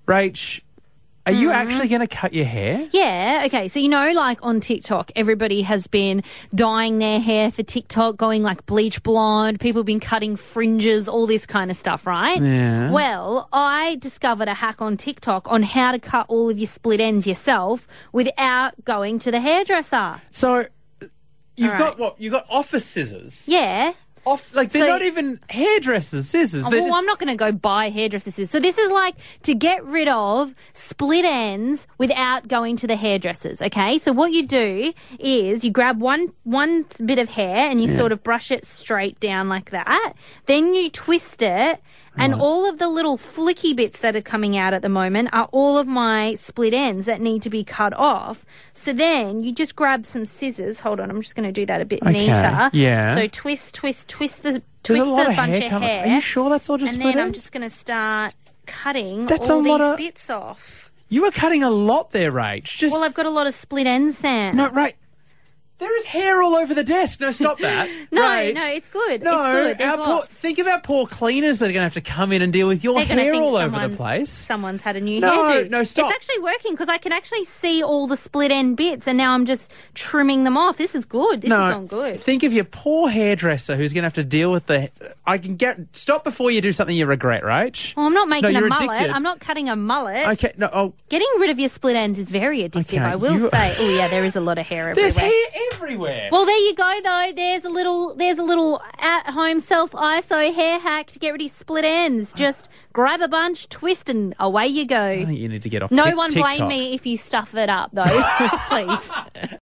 Rach, are you actually going to cut your hair? Yeah, okay. So, like on TikTok, everybody has been dyeing their hair for TikTok, going like bleach blonde. People have been cutting fringes, all this kind of stuff, right? Yeah. Well, I discovered a hack on TikTok on how to cut all of your split ends yourself without going to the hairdresser. So, you've All got right. what? You've got office scissors. Yeah. They're not even hairdressers' scissors. They're I'm not going to go buy hairdresser scissors. So this is like to get rid of split ends without going to the hairdressers, okay? So what you do is you grab one bit of hair and you sort of brush it straight down like that. Then you twist it. And all of the little flicky bits that are coming out at the moment are all of my split ends that need to be cut off. So then you just grab some scissors. Hold on, I'm just going to do that a bit neater. Yeah. So twist the There's a lot of bunch hair of coming. hair. Are you sure that's all just And split then I'm ends? just going to start cutting That's all a these lot of- bits off. You are cutting a lot there, Rach. Well, I've got a lot of split ends, Sam. No, right. There is hair all over the desk. No, stop that. No, Rach. no, it's good. No, it's good. There's lots. think of our poor cleaners that are going to have to come in and deal with your They're gonna hair think all over the place. Someone's had a new No, hairdo. no, stop. It's actually working because I can actually see all the split end bits, and now I'm just trimming them off. This is good. This is going good. Think of your poor hairdresser who's going to have to deal with the... Stop before you do something you regret, Rach. Well, I'm not making No, a you're mullet. addicted. I'm not cutting a mullet. Okay, no, Getting rid of your split ends is very addictive, Okay, I will you- say. Oh, yeah, there is a lot of hair everywhere. there's hair everywhere. Well, there you go, though. There's a little at-home self-ISO hair hack to get rid of split ends. Just grab a bunch, twist, and away you go. I think you need to get off No TikTok. one blame me if you stuff it up, though. Please.